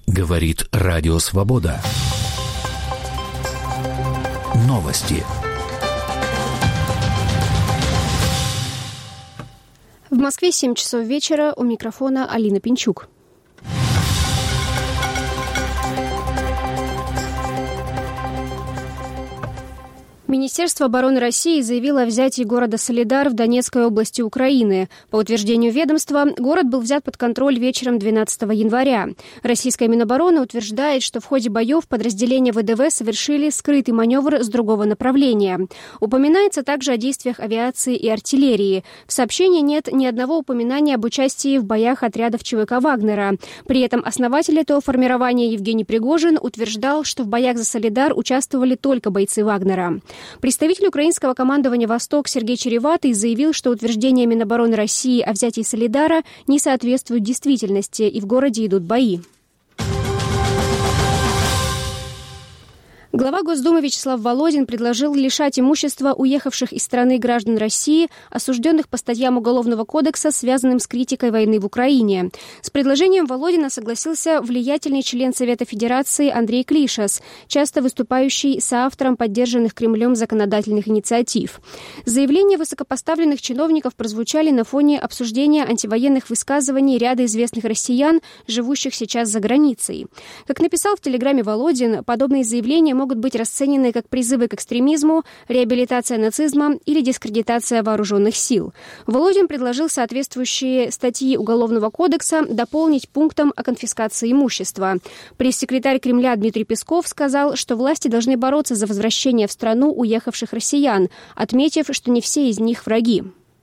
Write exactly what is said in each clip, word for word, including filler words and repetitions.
Говорит Радио Свобода. Новости. В Москве семь часов вечера. У микрофона Алина Пинчук. Министерство обороны России заявило о взятии города Солидар в Донецкой области Украины. По утверждению ведомства, город был взят под контроль вечером двенадцатого января. Российская Минобороны утверждает, что в ходе боев подразделения ВДВ совершили скрытый маневр с другого направления. Упоминается также о действиях авиации и артиллерии. В сообщении нет ни одного упоминания об участии в боях отрядов ЧВК «Вагнера». При этом основатель этого формирования Евгений Пригожин утверждал, что в боях за Солидар участвовали только бойцы «Вагнера». Представитель украинского командования «Восток» Сергей Череватый заявил, что утверждение Минобороны России о взятии Солидара не соответствует действительности, и в городе идут бои. Глава Госдумы Вячеслав Володин предложил лишать имущества уехавших из страны граждан России, осужденных по статьям Уголовного кодекса, связанным с критикой войны в Украине. С предложением Володина согласился влиятельный член Совета Федерации Андрей Клишас, часто выступающий соавтором поддержанных Кремлем законодательных инициатив. Заявления высокопоставленных чиновников прозвучали на фоне обсуждения антивоенных высказываний ряда известных россиян, живущих сейчас за границей. Как написал в Телеграме Володин, подобные заявления могут могут быть расценены как призывы к экстремизму, реабилитация нацизма или дискредитация вооруженных сил. Володин предложил соответствующие статьи Уголовного кодекса дополнить пунктом о конфискации имущества. Пресс-секретарь Кремля Дмитрий Песков сказал, что власти должны бороться за возвращение в страну уехавших россиян, отметив, что не все из них враги.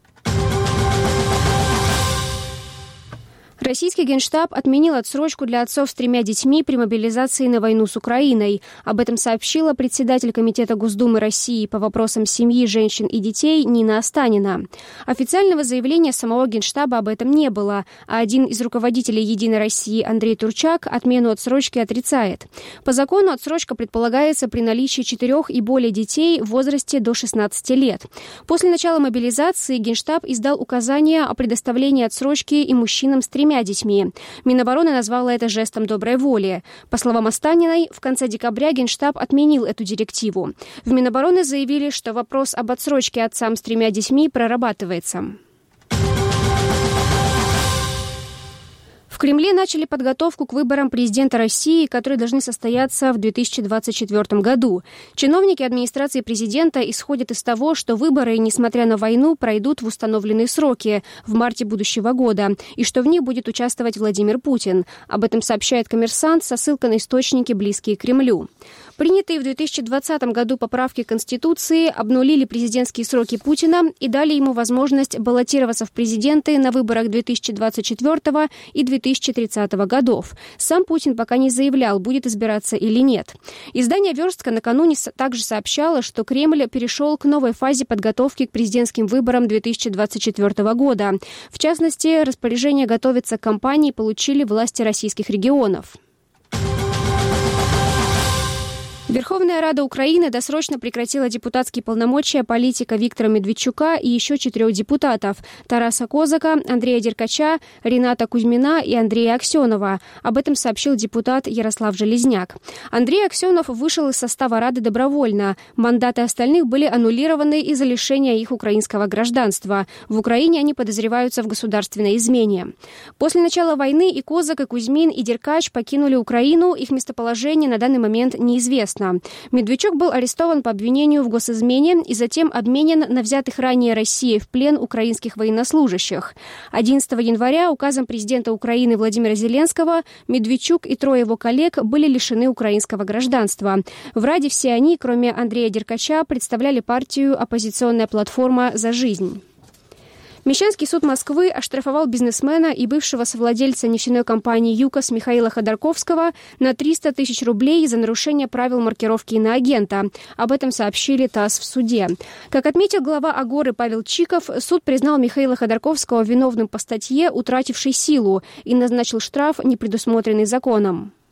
Российский Генштаб отменил отсрочку для отцов с тремя детьми при мобилизации на войну с Украиной. Об этом сообщила председатель Комитета Госдумы России по вопросам семьи, женщин и детей Нина Останина. Официального заявления самого Генштаба об этом не было, а один из руководителей «Единой России» Андрей Турчак отмену отсрочки отрицает. По закону отсрочка предполагается при наличии четырех и более детей в возрасте до шестнадцати лет. После начала мобилизации Генштаб издал указания о предоставлении отсрочки и мужчинам с тремя детьми. Минобороны назвала это жестом доброй воли. По словам Останиной, в конце декабря Генштаб отменил эту директиву. В Минобороны заявили, что вопрос об отсрочке отцам с тремя детьми прорабатывается. В Кремле начали подготовку к выборам президента России, которые должны состояться в две тысячи двадцать четвёртом году. Чиновники администрации президента исходят из того, что выборы, несмотря на войну, пройдут в установленные сроки в марте будущего года, и что в них будет участвовать Владимир Путин. Об этом сообщает «Коммерсант» со ссылкой на источники, близкие к Кремлю. Принятые в две тысячи двадцатом году поправки к Конституции обнулили президентские сроки Путина и дали ему возможность баллотироваться в президенты на выборах две тысячи двадцать четвёртого и две тысячи тридцатого годов. Сам Путин пока не заявлял, будет избираться или нет. Издание «Верстка» накануне также сообщало, что Кремль перешел к новой фазе подготовки к президентским выборам две тысячи двадцать четвёртого года. В частности, распоряжение готовиться к кампании получили власти российских регионов. Верховная Рада Украины досрочно прекратила депутатские полномочия политика Виктора Медведчука и еще четырех депутатов – Тараса Козака, Андрея Деркача, Рената Кузьмина и Андрея Аксенова. Об этом сообщил депутат Ярослав Железняк. Андрей Аксенов вышел из состава Рады добровольно. Мандаты остальных были аннулированы из-за лишения их украинского гражданства. В Украине они подозреваются в государственной измене. После начала войны и Козак, и Кузьмин, и Деркач покинули Украину. Их местоположение на данный момент неизвестно. Медведчук был арестован по обвинению в госизмене и затем обменен на взятых ранее Россией в плен украинских военнослужащих. одиннадцатого января указом президента Украины Владимира Зеленского Медведчук и трое его коллег были лишены украинского гражданства. В Раде все они, кроме Андрея Деркача, представляли партию «Оппозиционная платформа за жизнь». Мещанский суд Москвы оштрафовал бизнесмена и бывшего совладельца нефтяной компании «ЮКОС» Михаила Ходорковского на триста тысяч рублей за нарушение правил маркировки иноагента. Об этом сообщили ТАСС в суде. Как отметил глава «Агоры» Павел Чиков, суд признал Михаила Ходорковского виновным по статье, утратившей силу, и назначил штраф, не предусмотренный законом.